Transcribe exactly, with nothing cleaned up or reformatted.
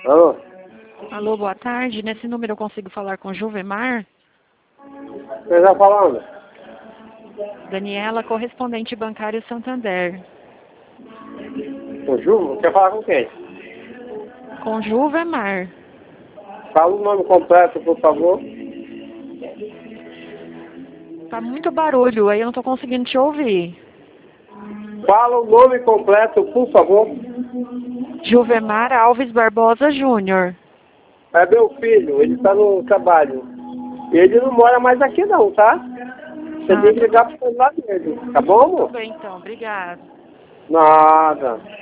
Alô? Alô, boa tarde. Nesse número eu consigo falar com Juvemar? Quem está falando? Daniela, correspondente bancário Santander. O Ju? Quer falar com quem? Com Juvemar. Fala o nome completo, por favor. Tá muito barulho, aí eu não tô conseguindo te ouvir. Fala o nome completo, por favor. Juvemar Alves Barbosa Júnior. É meu filho, ele está no trabalho. Ele não mora mais aqui não, tá? Você Ah, tem que tudo ligar pro celular dele, tá bom, amor? bem então, obrigada. Nada.